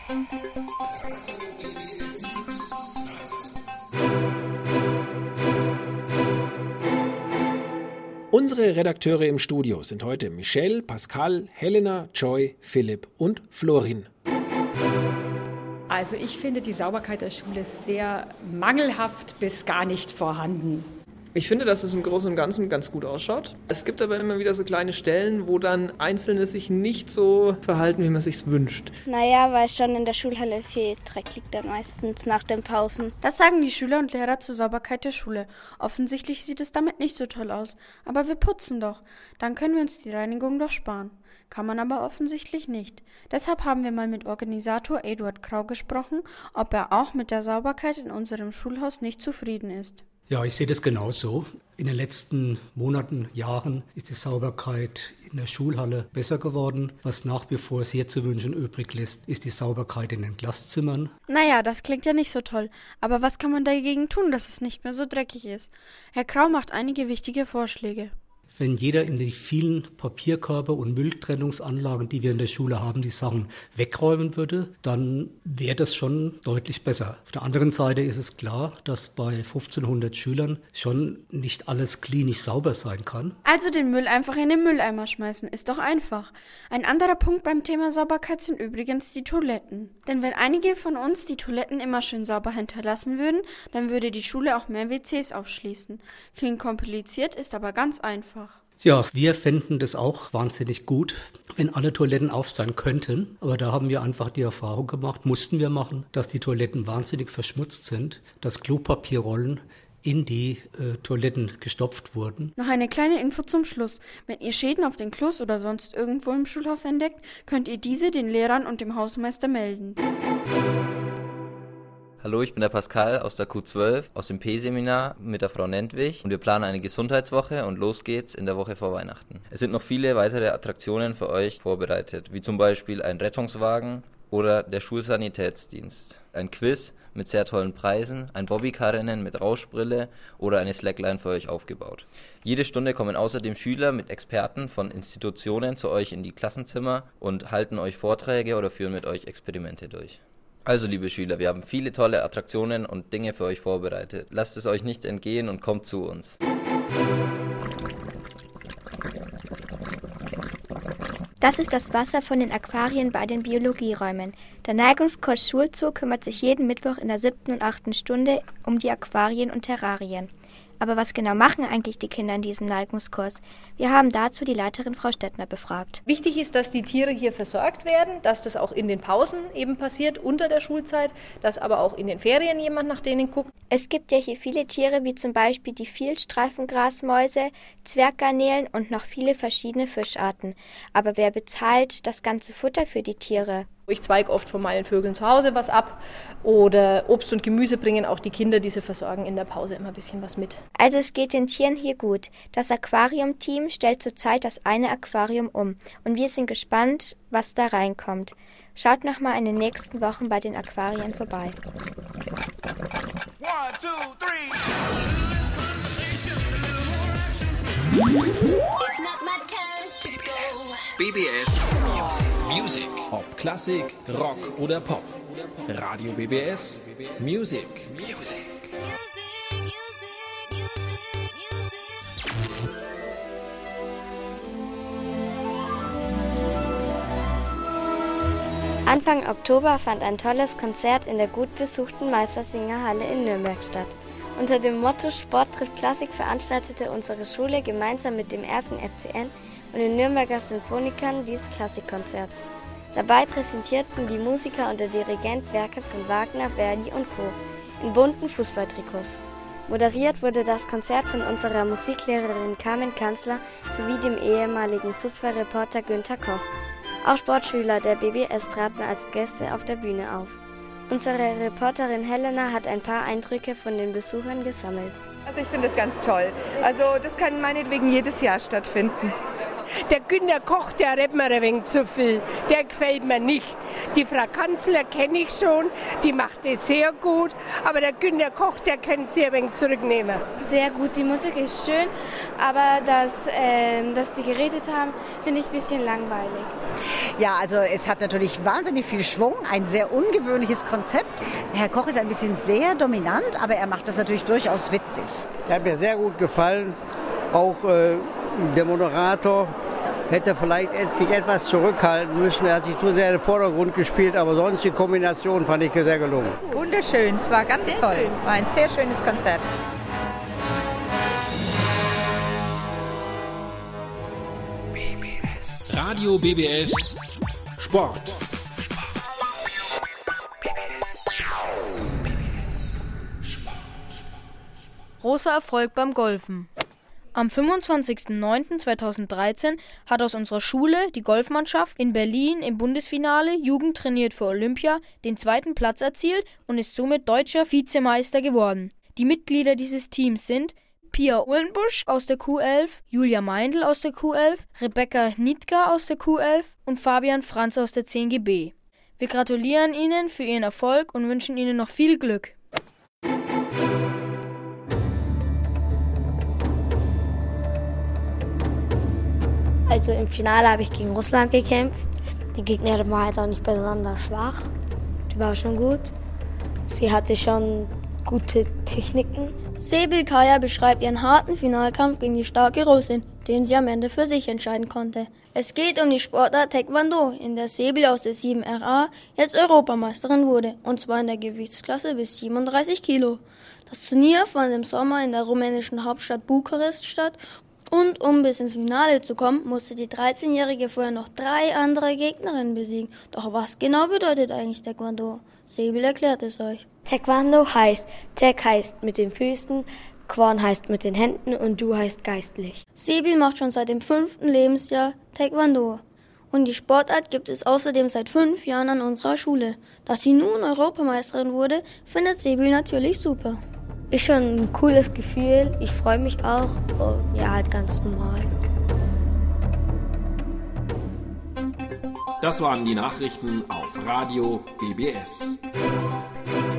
Unsere Redakteure im Studio sind heute Michelle, Pascal, Helena, Joy, Philipp und Florin. Also ich finde die Sauberkeit der Schule sehr mangelhaft bis gar nicht vorhanden. Ich finde, dass es im Großen und Ganzen ganz gut ausschaut. Es gibt aber immer wieder so kleine Stellen, wo dann Einzelne sich nicht so verhalten, wie man sich wünscht. Naja, weil schon in der Schulhalle viel Dreck liegt dann meistens nach den Pausen. Das sagen die Schüler und Lehrer zur Sauberkeit der Schule. Offensichtlich sieht es damit nicht so toll aus. Aber wir putzen doch. Dann können wir uns die Reinigung doch sparen. Kann man aber offensichtlich nicht. Deshalb haben wir mal mit Organisator Eduard Krau gesprochen, ob er auch mit der Sauberkeit in unserem Schulhaus nicht zufrieden ist. Ja, ich sehe das genauso. In den letzten Monaten, Jahren ist die Sauberkeit in der Schulhalle besser geworden. Was nach wie vor sehr zu wünschen übrig lässt, ist die Sauberkeit in den Klasszimmern. Naja, das klingt ja nicht so toll. Aber was kann man dagegen tun, dass es nicht mehr so dreckig ist? Herr Krau macht einige wichtige Vorschläge. Wenn jeder in die vielen Papierkörbe und Mülltrennungsanlagen, die wir in der Schule haben, die Sachen wegräumen würde, dann wäre das schon deutlich besser. Auf der anderen Seite ist es klar, dass bei 1500 Schülern schon nicht alles klinisch sauber sein kann. Also den Müll einfach in den Mülleimer schmeißen, ist doch einfach. Ein anderer Punkt beim Thema Sauberkeit sind übrigens die Toiletten. Denn wenn einige von uns die Toiletten immer schön sauber hinterlassen würden, dann würde die Schule auch mehr WCs aufschließen. Klingt kompliziert, ist aber ganz einfach. Ja, wir fänden das auch wahnsinnig gut, wenn alle Toiletten auf sein könnten. Aber da haben wir einfach die Erfahrung gemacht, mussten wir machen, dass die Toiletten wahnsinnig verschmutzt sind, dass Klopapierrollen in die Toiletten gestopft wurden. Noch eine kleine Info zum Schluss. Wenn ihr Schäden auf den Klos oder sonst irgendwo im Schulhaus entdeckt, könnt ihr diese den Lehrern und dem Hausmeister melden. Hallo, ich bin der Pascal aus der Q12, aus dem P-Seminar mit der Frau Nentwich und wir planen eine Gesundheitswoche und los geht's in der Woche vor Weihnachten. Es sind noch viele weitere Attraktionen für euch vorbereitet, wie zum Beispiel ein Rettungswagen oder der Schulsanitätsdienst, ein Quiz mit sehr tollen Preisen, ein Bobbycar-Rennen mit Rauschbrille oder eine Slackline für euch aufgebaut. Jede Stunde kommen außerdem Schüler mit Experten von Institutionen zu euch in die Klassenzimmer und halten euch Vorträge oder führen mit euch Experimente durch. Also, liebe Schüler, wir haben viele tolle Attraktionen und Dinge für euch vorbereitet. Lasst es euch nicht entgehen und kommt zu uns. Das ist das Wasser von den Aquarien bei den Biologieräumen. Der Neigungskurs Schulzoo kümmert sich jeden Mittwoch in der 7. und 8. Stunde um die Aquarien und Terrarien. Aber was genau machen eigentlich die Kinder in diesem Neigungskurs? Wir haben dazu die Leiterin Frau Stettner befragt. Wichtig ist, dass die Tiere hier versorgt werden, dass das auch in den Pausen eben passiert, unter der Schulzeit, dass aber auch in den Ferien jemand nach denen guckt. Es gibt ja hier viele Tiere, wie zum Beispiel die Vielstreifengrasmäuse, Zwerggarnelen und noch viele verschiedene Fischarten. Aber wer bezahlt das ganze Futter für die Tiere? Ich zweige oft von meinen Vögeln zu Hause was ab oder Obst und Gemüse bringen auch die Kinder, die sie versorgen, in der Pause immer ein bisschen was mit. Also es geht den Tieren hier gut. Das Aquarium-Team stellt zurzeit das eine Aquarium um und wir sind gespannt, was da reinkommt. Schaut nochmal in den nächsten Wochen bei den Aquarien vorbei. 1, 2, 3. It's not my turn to go. BBS Music. Ob Klassik, Rock oder Pop. Radio BBS Music. Anfang Oktober fand ein tolles Konzert in der gut besuchten Meistersingerhalle in Nürnberg statt. Unter dem Motto Sport trifft Klassik veranstaltete unsere Schule gemeinsam mit dem 1. FCN und den Nürnberger Sinfonikern dieses Klassikkonzert. Dabei präsentierten die Musiker und der Dirigent Werke von Wagner, Verdi und Co. in bunten Fußballtrikots. Moderiert wurde das Konzert von unserer Musiklehrerin Carmen Kanzler sowie dem ehemaligen Fußballreporter Günther Koch. Auch Sportschüler der BBS traten als Gäste auf der Bühne auf. Unsere Reporterin Helena hat ein paar Eindrücke von den Besuchern gesammelt. Also ich finde das ganz toll. Also das kann meinetwegen jedes Jahr stattfinden. Der Günter Koch, der redet mir ein wenig zu viel. Der gefällt mir nicht. Die Frau Kanzler kenne ich schon, die macht es sehr gut. Aber der Günter Koch, der könnte sie ein wenig zurücknehmen. Sehr gut, die Musik ist schön, aber dass die geredet haben, finde ich ein bisschen langweilig. Ja, also es hat natürlich wahnsinnig viel Schwung, ein sehr ungewöhnliches Konzept. Herr Koch ist ein bisschen sehr dominant, aber er macht das natürlich durchaus witzig. Er hat mir sehr gut gefallen. Auch der Moderator hätte vielleicht sich etwas zurückhalten müssen. Er hat sich zu sehr in den Vordergrund gespielt, aber sonst die Kombination fand ich sehr gelungen. Wunderschön, es war ganz toll. Schön. War ein sehr schönes Konzert. Radio BBS Sport. Großer Erfolg beim Golfen. Am 25.09.2013 hat aus unserer Schule die Golfmannschaft in Berlin im Bundesfinale Jugend trainiert für Olympia den 2. Platz erzielt und ist somit deutscher Vizemeister geworden. Die Mitglieder dieses Teams sind Pia Uhlenbusch aus der Q11, Julia Meindl aus der Q11, Rebecca Nitka aus der Q11 und Fabian Franz aus der 10GB. Wir gratulieren Ihnen für Ihren Erfolg und wünschen Ihnen noch viel Glück. Also im Finale habe ich gegen Russland gekämpft. Die Gegnerin war jetzt auch nicht besonders schwach. Die war schon gut. Sie hatte schon gute Techniken. Sebil Kaya beschreibt ihren harten Finalkampf gegen die starke Russin, den sie am Ende für sich entscheiden konnte. Es geht um die Sportart Taekwondo, in der Sebil aus der 7RA jetzt Europameisterin wurde, und zwar in der Gewichtsklasse bis 37 Kilo. Das Turnier fand im Sommer in der rumänischen Hauptstadt Bukarest statt. Und um bis ins Finale zu kommen, musste die 13-Jährige vorher noch 3 andere Gegnerinnen besiegen. Doch was genau bedeutet eigentlich Taekwondo? Sebil erklärt es euch. Taekwondo heißt, Tek heißt mit den Füßen, Kwon heißt mit den Händen und Du heißt geistlich. Sebil macht schon seit dem 5. Lebensjahr Taekwondo. Und die Sportart gibt es außerdem seit 5 Jahren an unserer Schule. Dass sie nun Europameisterin wurde, findet Sebil natürlich super. Ist schon ein cooles Gefühl, ich freue mich auch, und ja, halt ganz normal. Das waren die Nachrichten auf Radio BBS.